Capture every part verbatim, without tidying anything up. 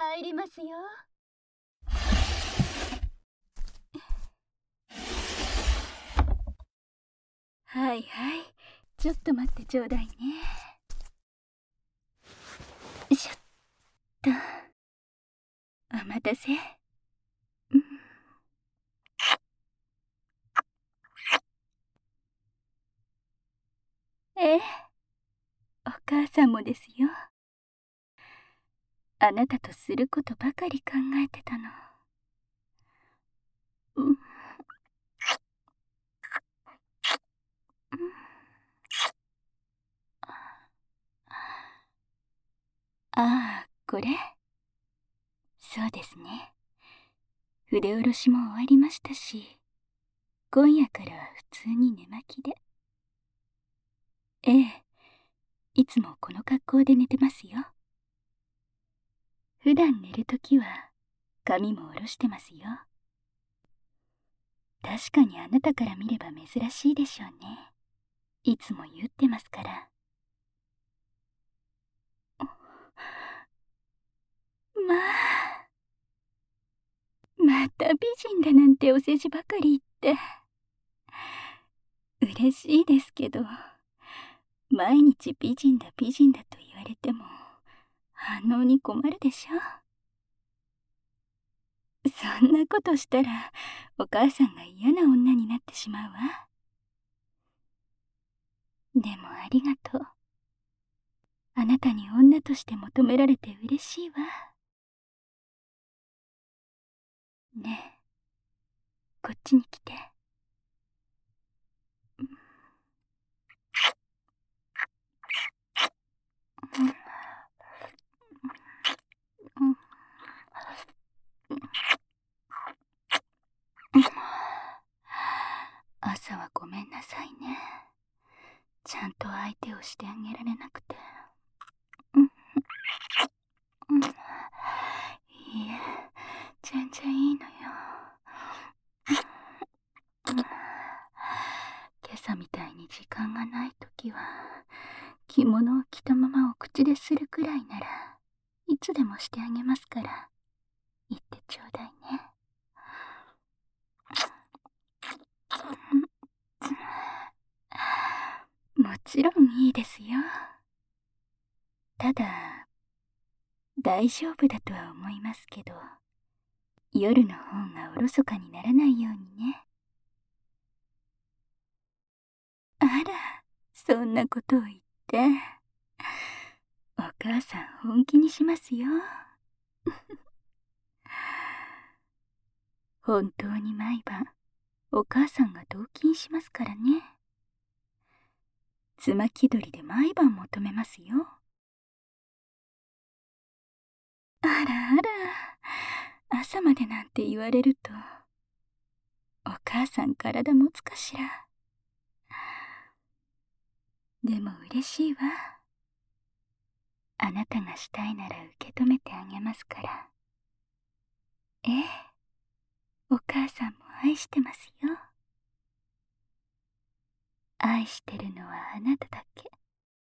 入りますよ。はいはい、ちょっと待ってちょうだいね。しょっと、お待たせ。うん、ええ、お母さんもですよ。あなたとすることばかり考えてたの。うん、うん、ああ、これ？そうですね。筆下ろしも終わりましたし、今夜からは普通に寝巻きで。ええ、いつもこの格好で寝てますよ。普段寝るときは髪も下ろしてますよ。確かにあなたから見れば珍しいでしょうね。いつも言ってますから。まあ、また美人だなんてお世辞ばかり言って。嬉しいですけど、毎日美人だ美人だと言われても反応に困るでしょ。そんなことしたらお母さんが嫌な女になってしまうわ。でもありがとう。あなたに女として求められて嬉しいわ。ねえ、こっちに来て。朝はごめんなさいね。ちゃんと相手をしてあげられなくて。いいえ、全然いいのよ。今朝みたいに時間がないときは、着物を着たままお口でするくらいならいつでもしてあげますから、言ってちょうだいね。もちろんいいですよ。ただ、大丈夫だとは思いますけど、夜の方がおろそかにならないようにね。あら、そんなことを言って。お母さん本気にしますよ。本当に毎晩お母さんが同衾しますからね。つまき鳥で毎晩求めますよ。あらあら、朝までなんて言われると、お母さん体持つかしら。でも嬉しいわ。あなたがしたいなら受け止めてあげますから。ええ、お母さんも愛してますよ。愛してるのはあなただけ。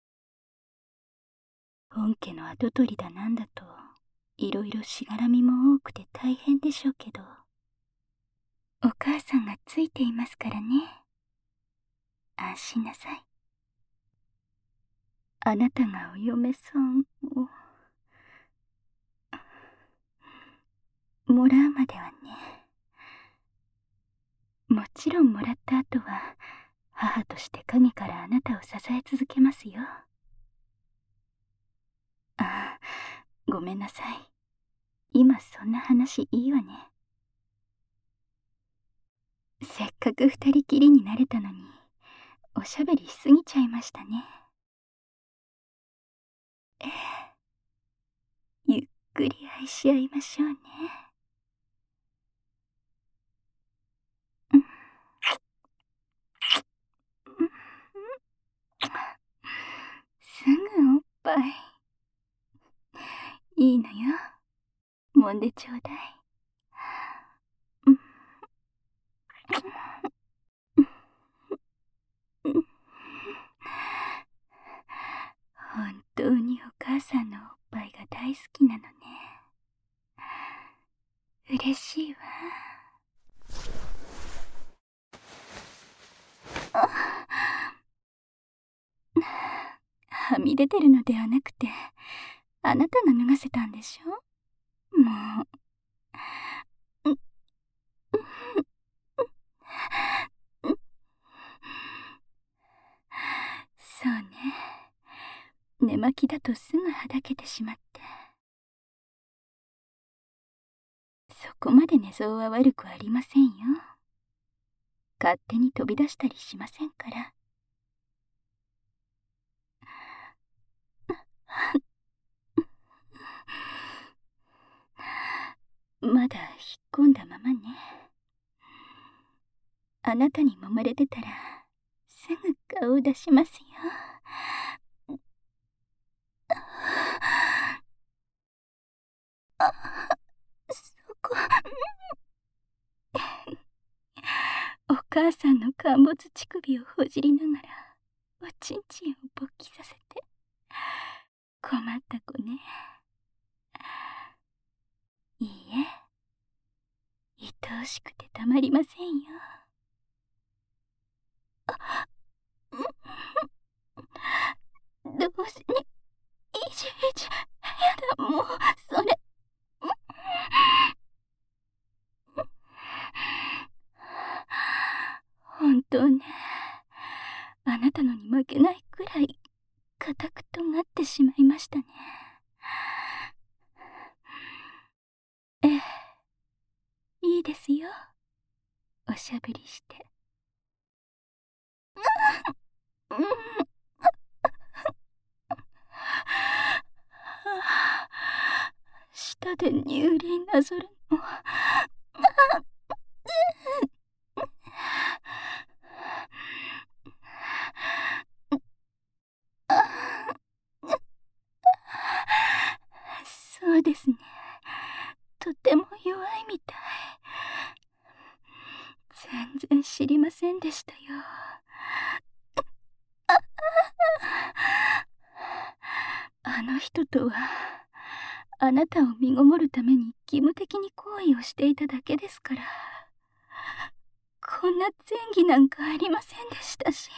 本家の跡取りだなんだと、いろいろしがらみも多くて大変でしょうけど、お母さんがついていますからね。安心なさい。あなたがお嫁さんをもらうまではね。もちろんもらった後は母として陰からあなたを支え続けますよ。ああ、ごめんなさい。今そんな話いいわね。せっかく二人きりになれたのに、おしゃべりしすぎちゃいましたね。ええ、ゆっくり愛し合いましょうね。うん、うん、すぐおっぱい。いいのよ。揉んでちょうだい。うん、うん、本当にお母さんのおっぱいが大好きなのね。 嬉しいわ。はみ出てるのではなくて、あなたが脱がせたんでしょ。もう。そうね。寝巻きだとすぐはだけてしまって。そこまで寝相は悪くありませんよ。勝手に飛び出したりしませんから。まだ引っ込んだままね。あなたに揉まれてたらすぐ顔を出しますよ。あ、そこ。お母さんの陥没乳首をほじりながらおちんちんを勃起させて。困った子ね。いいえ、愛おしくてたまりませんよ。あ、どうしに、いじいじ、やだ、もう、それ。本当ね、あなたのに負けないくらい固く尖ってしまいましたね。ええ、いいですよ、おしゃぶりして。うん、舌で乳輪なぞるの。そうですね、とても弱いみたい。全然知りませんでしたよ。あの人とはあなたを身ごもるために義務的に行為をしていただけですから。こんな前儀なんかありませんでしたし。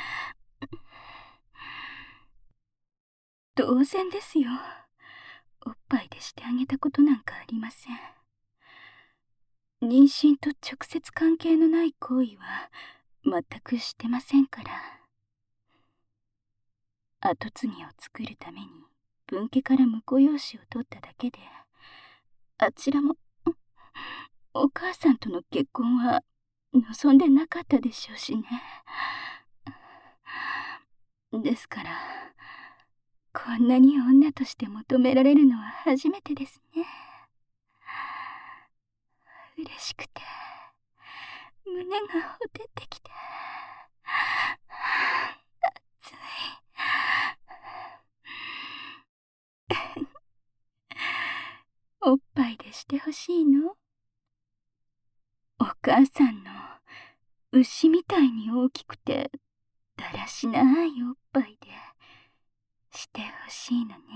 当然ですよ。おっぱいでしてあげたことなんかありません。妊娠と直接関係のない行為は全くしてませんから。跡継ぎを作るために分家から婿養子を取っただけで、あちらもお母さんとの結婚は望んでなかったでしょうしね。ですからこんなに女として求められるのは初めてですね。嬉しくて胸がほてってきて、熱い。おっぱいでしてほしいの？お母さんの牛みたいに大きくてだらしないおっぱいでしてほしいのね。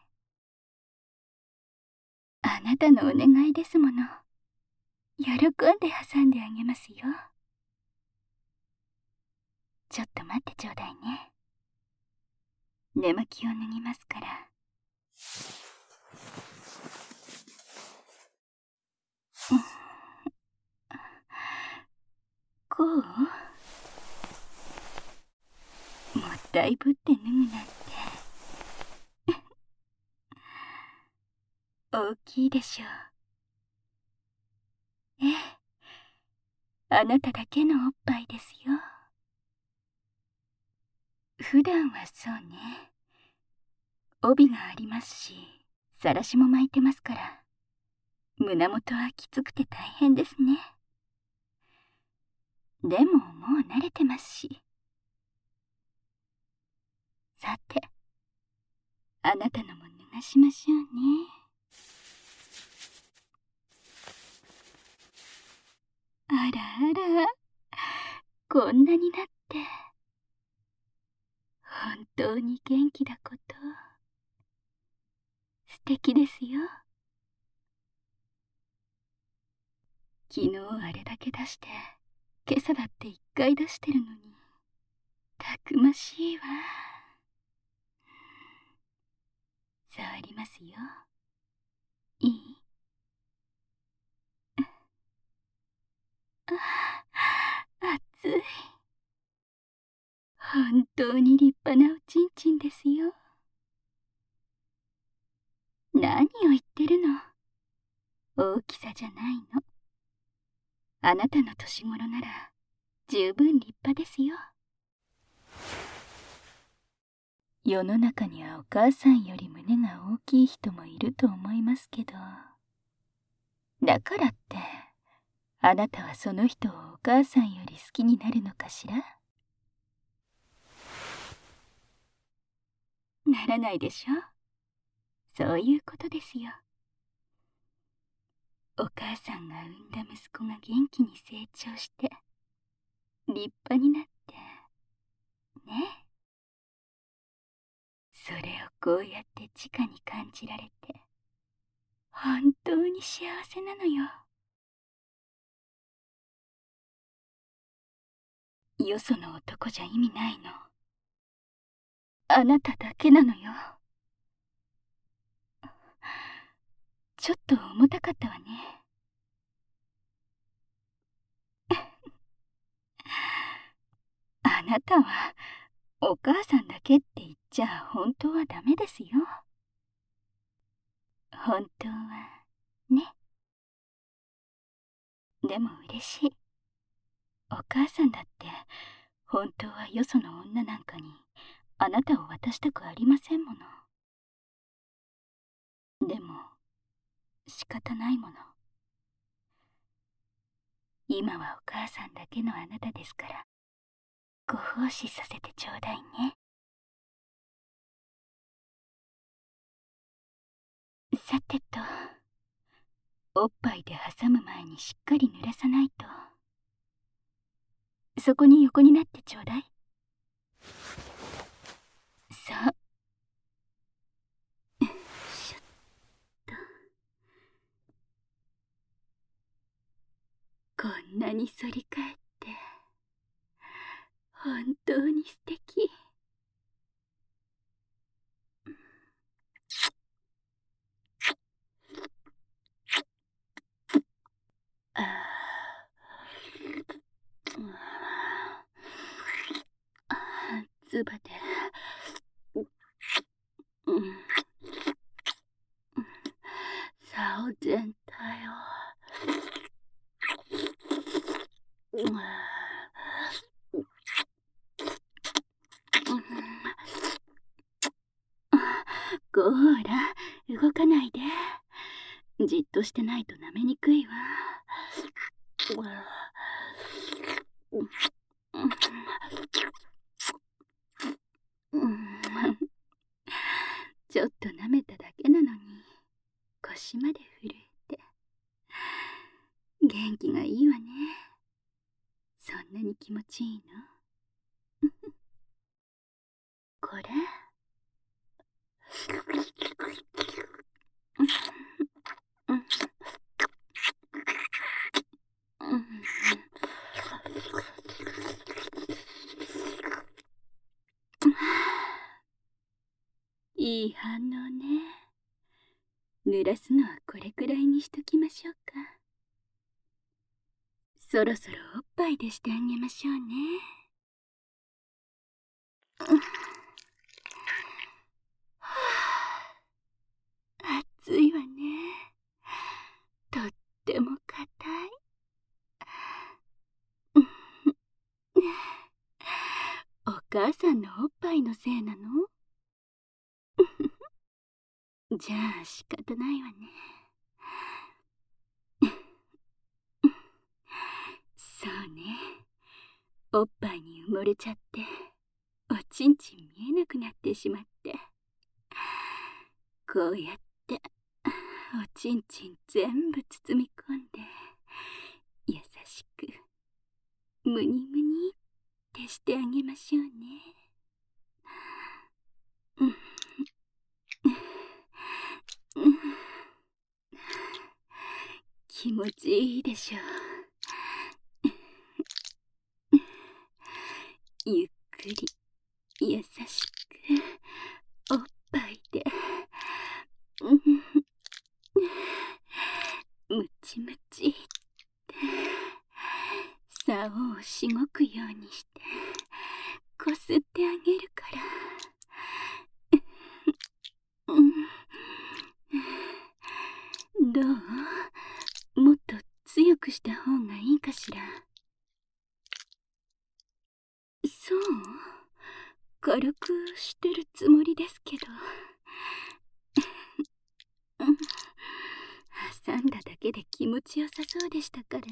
あなたのお願いですもの。喜んで挟んであげますよ。ちょっと待ってちょうだいね。寝巻きを脱ぎますから。こう？もうだいぶって脱ぐなんて大きいでしょう。ええ、あなただけのおっぱいですよ。普段はそうね、帯がありますし、さらしも巻いてますから、胸元はきつくて大変ですね。でももう慣れてますし。さて、あなたのも脱がしましょうね。あらあら、こんなになって本当に元気だこと。素敵ですよ。 昨日あれだけ出して、今朝だって一回出してるのに、たくましいわ。触りますよ。いい？ああ、熱い。本当に立派なおちんちんですよ。何を言ってるの。大きさじゃないの。あなたの年頃なら十分立派ですよ。世の中にはお母さんより胸が大きい人もいると思いますけど、だからってあなたはその人をお母さんより好きになるのかしら。ならないでしょ。そういうことですよ。お母さんが産んだ息子が元気に成長して立派になってね。それをこうやって直に感じられて本当に幸せなのよ。よその男じゃ意味ないの。あなただけなのよ。ちょっと重たかったわね。あなたはお母さんだけって言っちゃ本当はダメですよ。本当はね。でも嬉しい。お母さんだって本当はよその女なんかにあなたを渡したくありませんもの。でも仕方ないもの。今はお母さんだけのあなたですから、ご奉仕させてちょうだいね。さてと、おっぱいで挟む前にしっかり濡らさないと。そこに横になってちょうだい。そう。しょっと。こんなに反り返って本当に素敵。ああ、つばで、うん、竿全体を、うん、こら、動かないで。じっとしてないと舐めにくいわ。ちょっと舐めただけなのに腰まで震えて元気がいいわね。そんなに気持ちいいの？これ？いい反応ね。濡らすのはこれくらいにしときましょうか。そろそろおっぱいでしてあげましょうね。熱いわね。とっても硬い。お母さんのおっぱいのせいなの？じゃあ仕方ないわね。そうね。おっぱいに埋もれちゃっておちんちん見えなくなってしまって、こうやっておちんちん全部包み込んで優しくムニムニってしてあげましょうね。うんうん、気持ちいいでしょう。 をしごくようにしてこすってあげるから。うん、どう？もっと強くした方がいいかしら。そう？軽くしてるつもりですけど。挟んだだけで気持ちよさそうでしたからね。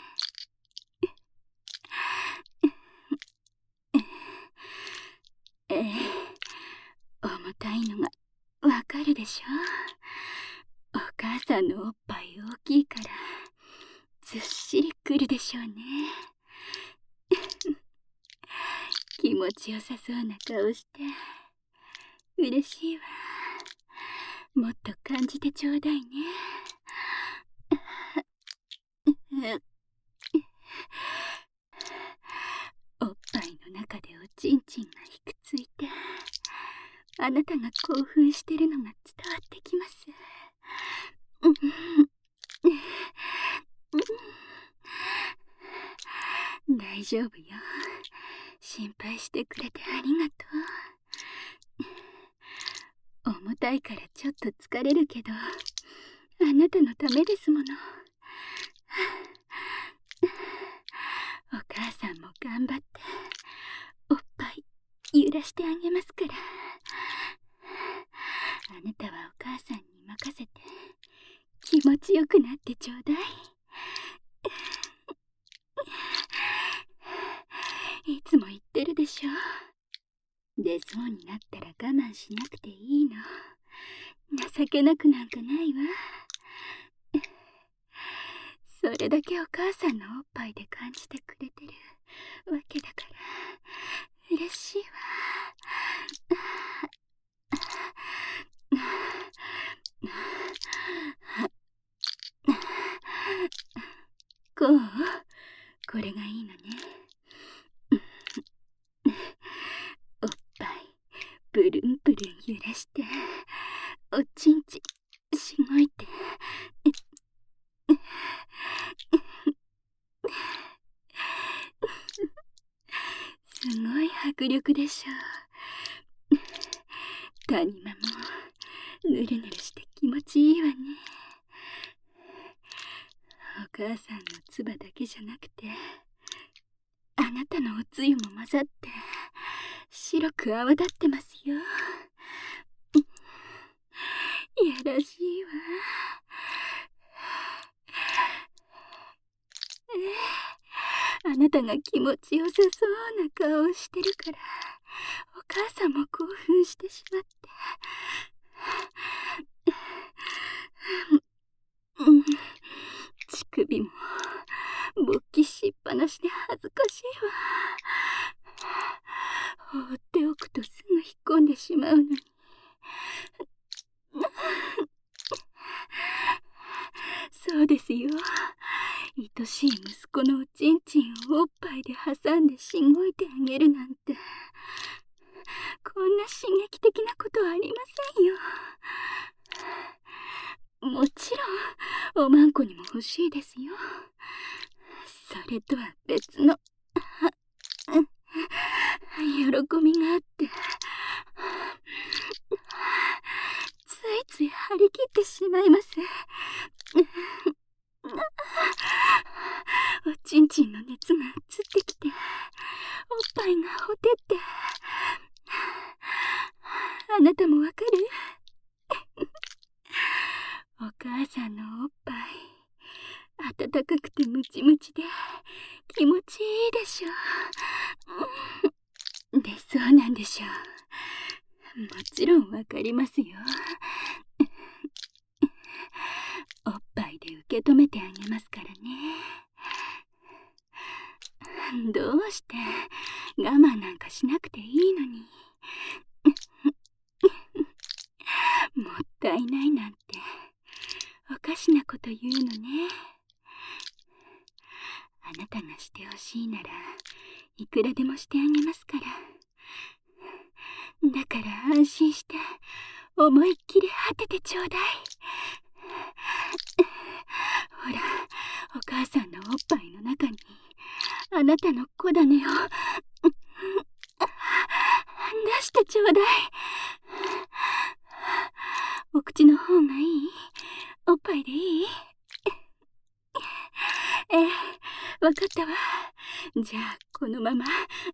ええ、重たいのがわかるでしょ。お母さんのおっぱい大きいからずっしりくるでしょうね。気持ちよさそうな顔して嬉しいわ。もっと感じてちょうだいね。おっぱいの中でおちんちんがひくついて、あなたが興奮してるのが伝わってきます。大丈夫よ。心配してくれてありがとう。重たいからちょっと疲れるけど、あなたのためですもの。お母さんも頑張っておっぱい揺らしてあげますから。あなたはお母さんに任せて気持ちよくなってちょうだい。いつも言ってるでしょ。出そうになったら我慢しなくていいの。情けなくなんかないわ。それだけお母さんのおっぱいで感じてくれてるわけだから嬉しいわ。こう？これがいいのね。おっぱいブルンブルン揺らしておちんちんしごいて。すごい迫力でしょ。谷間もぬるぬるして気持ちいいわね。お母さんの唾だけじゃなくて、あなたのおつゆも混ざって白く泡立ってますよ。やらしいわ。あなたが気持ちよさそうな顔をしてるから、お母さんも興奮してしまって。うん、乳首も勃起しっぱなしで恥ずかしいわ。放っておくとすぐ引っ込んでしまうのに。そうですよ。愛しい息子のおちんちんをおっぱいで挟んでしごいてあげるなんて、こんな刺激的なことはありませんよ。もちろんおまんこにも欲しいですよ。それとは別の喜びがあって、ついつい張り切ってしまいます。おちんちんの熱が移ってきて、おっぱいがほてって。あなたもわかる？お母さんのおっぱい温かくてムチムチで気持ちいいでしょ。で、そうなんでしょう。もちろんわかりますよ。おっぱいで受け止めてあげますからね。どうして我慢なんかしなくていいのに。もったいないなんておかしなこと言うのね。あなたがしてほしいならいくらでもしてあげますから。だから安心して思いっきり果ててちょうだい。ほら、お母さんのおっぱいの中にあなたの小種を出してちょうだい。お口の方がいい？おっぱいでいい？ええ、わかったわ。じゃあこのまま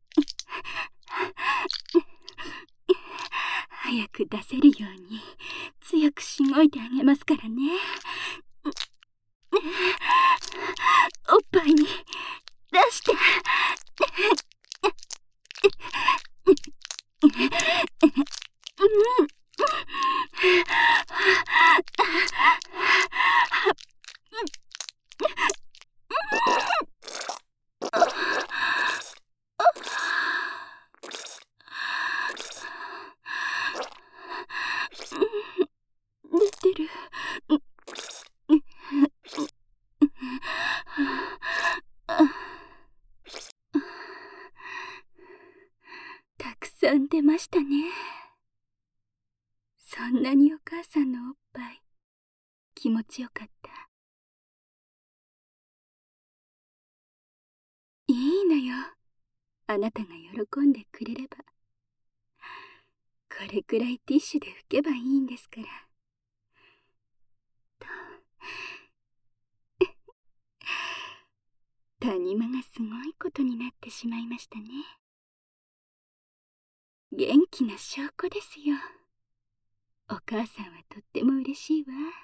早く出せるように強くしごいてあげますからね。おっぱいに出して。出てる。たくさん出ましたね。そんなにお母さんのおっぱい気持ちよかった？いいのよ、あなたが喜んでくれれば。これくらいティッシュで拭けばいいんですから。谷間がすごいことになってしまいましたね。元気な証拠ですよ。お母さんはとっても嬉しいわ。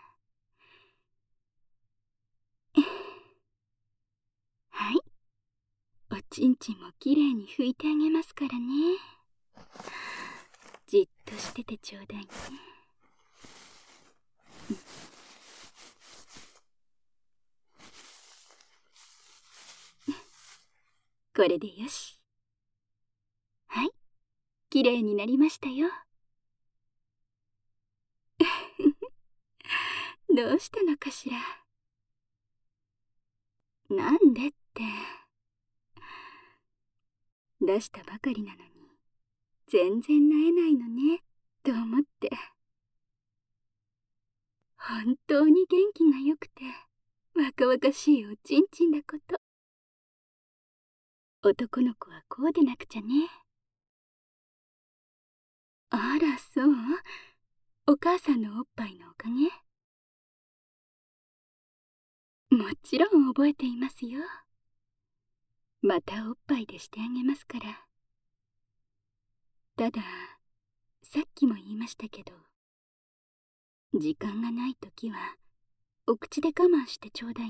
はい、おちんちんもきれいに拭いてあげますからね。じっとしててちょうだいね。これでよし。はい、きれいになりましたよ。どうしたのかしら。なんでって、出したばかりなのに全然なえないのねと思って。本当に元気がよくて若々しいおちんちんだこと。男の子はこうでなくちゃね。あら、そう？お母さんのおっぱいのおかげ？もちろん覚えていますよ。またおっぱいでしてあげますから。ただ、さっきも言いましたけど、時間がないときはお口で我慢してちょうだいね。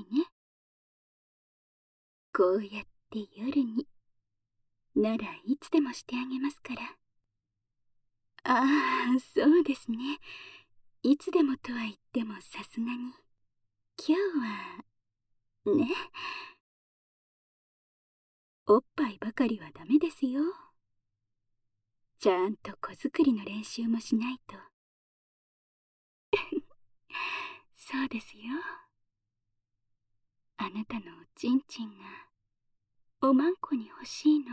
こうやって夜にならいつでもしてあげますから。ああ、そうですね。いつでもとは言ってもさすがに今日はね。おっぱいばかりはダメですよ。ちゃんと子作りの練習もしないと。そうですよ。あなたのおちんちんがおまんこに欲しいの。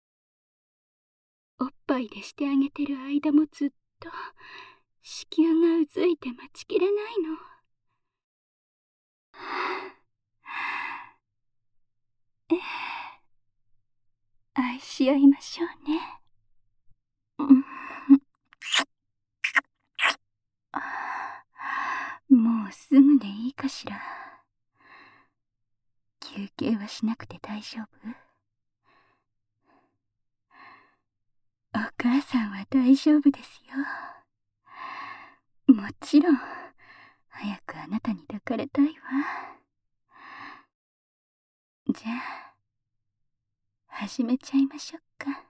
おっぱいでしてあげてる間もずっと子宮がうずいて待ちきれないの。ええ、愛し合いましょうね。うん、もうすぐでいいかしら。休憩はしなくて大丈夫？お母さんは大丈夫ですよ。もちろん早くあなたに抱かれたいわ。じゃあ始めちゃいましょうか。